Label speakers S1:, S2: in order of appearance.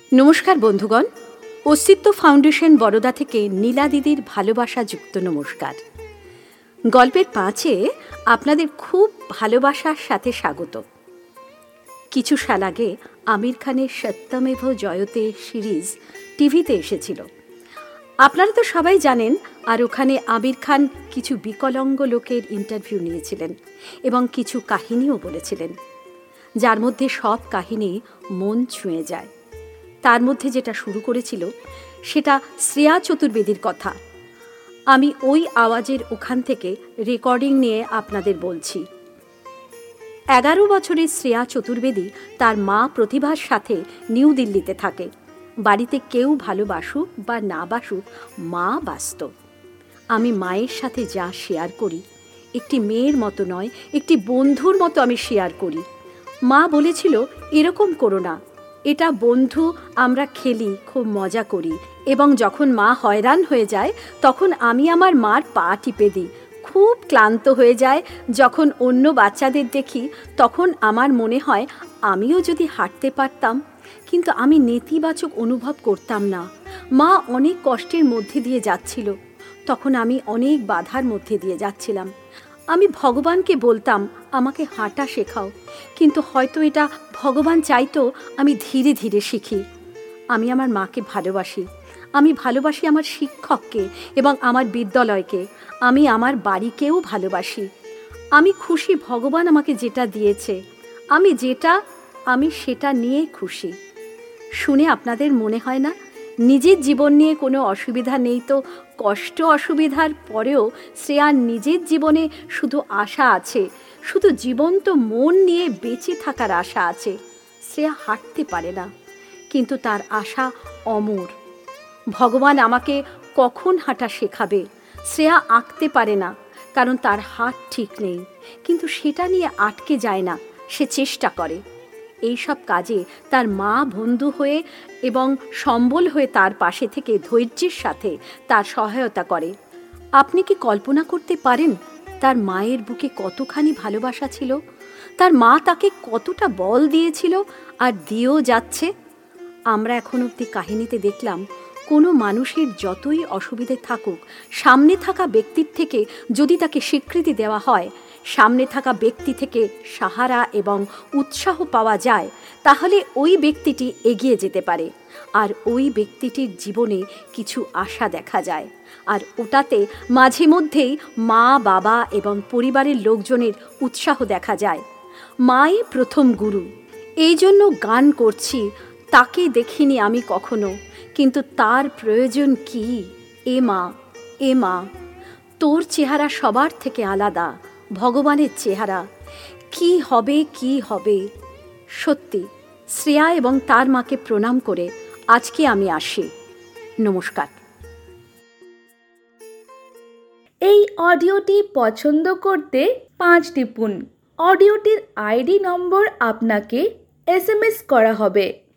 S1: নমস্কার বন্ধুগণ, অস্তিত্ব ফাউন্ডেশন বরোদা থেকে নীলা দিদির ভালোবাসা যুক্ত নমস্কার। গল্পের 5-এ আপনাদের খুব ভালোবাসার সাথে স্বাগত। কিছু সাল আগে আমির খানের সত্যমেভ জয়তে সিরিজ টিভিতে এসেছিল। আপনারা তো সবাই জানেন, আর ওখানে আমির খান কিছু বিকলাঙ্গ লোকের ইন্টারভিউ নিয়েছিলেন এবং কিছু কাহিনীও বলেছিলেন, যার মধ্যে সব কাহিনী মন ছুঁয়ে যায়। তার মধ্যে যেটা শুরু করেছিল সেটা শ্রেয়া চতুর্বেদীর কথা। আমি ওই আওয়াজের ওখান থেকে রেকর্ডিং নিয়ে আপনাদের বলছি। 11 বছরের শ্রেয়া চতুর্বেদী তার মা প্রতিভার সাথে নিউ দিল্লিতে থাকে। বাড়িতে কেউ ভালোবাসুক বা না বাসুক, মা বাস্তব। আমি মায়ের সাথে যা শেয়ার করি, একটি মেয়ের মতো নয়, একটি বন্ধুর মতো আমি শেয়ার করি। মা বলেছিল, এরকম করো না, এটা বন্ধু, আমরা খেলি, খুব মজা করি। এবং যখন মা হয়রান হয়ে যায় তখন আমি আমার মার পা টিপে দিই। খুব ক্লান্ত হয়ে যায় যখন অন্য বাচ্চাদের দেখি, তখন আমার মনে হয় আমিও যদি হাঁটতে পারতাম। কিন্তু আমি নেতিবাচক অনুভব করতাম না। মা অনেক কষ্টের মধ্যে দিয়ে যাচ্ছিল, তখন আমি অনেক বাধার মধ্যে দিয়ে যাচ্ছিলাম। আমি ভগবানকে বলতাম, আমাকে হাঁটা শেখাও, কিন্তু হয়তো এটা ভগবান চাইতো আমি ধীরে ধীরে শিখি। আমি আমার মাকে ভালোবাসি, আমি ভালোবাসি আমার শিক্ষককে এবং আমার বিদ্যালয়কে, আমি আমার বাড়িকেও ভালোবাসি। আমি খুশি ভগবান আমাকে যেটা দিয়েছে, আমি সেটা নিয়ে খুশি। শুনে আপনাদের মনে হয় না নিজের জীবন নিয়ে কোনো অসুবিধা নেই? তো কষ্ট অসুবিধার পরেও শ্রেয়ার নিজের জীবনে শুধু আশা আছে, শুধু জীবন্ত মন নিয়ে বেঁচে থাকার আশা আছে। শ্রেয়া হাঁটতে পারে না, কিন্তু তার আশা অমর। ভগবান আমাকে কখন হাঁটা শেখাবে? শ্রেয়া আঁকতে পারে না, কারণ তার হাত ঠিক নেই, কিন্তু সেটা নিয়ে আটকে যায় না, সে চেষ্টা করে। এইসব কাজে তার মা বন্ধু হয়ে এবং সম্বল হয়ে তার পাশে থেকে ধৈর্যের সাথে তার সহায়তা করে। আপনি কি কল্পনা করতে পারেন তার মায়ের বুকে কতখানি ভালোবাসা ছিল? তার মা তাকে কতটা বল দিয়েছিল আর দিয়েও যাচ্ছে। আমরা এখন অবধি কাহিনীতে দেখলাম, কোনো মানুষের যতই অসুবিধে থাকুক, সামনে থাকা ব্যক্তির থেকে যদি তাকে স্বীকৃতি দেওয়া হয়, সামনে থাকা ব্যক্তি থেকে সাহারা এবং উৎসাহ পাওয়া যায়, তাহলে ওই ব্যক্তিটি এগিয়ে যেতে পারে, আর ওই ব্যক্তিটির জীবনে কিছু আশা দেখা যায়। আর ওটাতে মাঝে মধ্যেই মা, বাবা এবং পরিবারের লোকজনের উৎসাহ দেখা যায়। মাই প্রথম গুরু। এই জন্য গান করছি, তাকে দেখিনি আমি কখনো, কিন্তু তার প্রয়োজন কি? এ মা, তোর চেহারা সবার থেকে আলাদা, ভগবানের চেহারা। কি হবে? সত্যি, শ্রেয়া এবং তার মাকে প্রণাম করে আজকে আমি আসি। নমস্কার।
S2: এই অডিওটি পছন্দ করতে 5 টিপুন। অডিওটির আইডি নম্বর আপনাকে SMS করা হবে।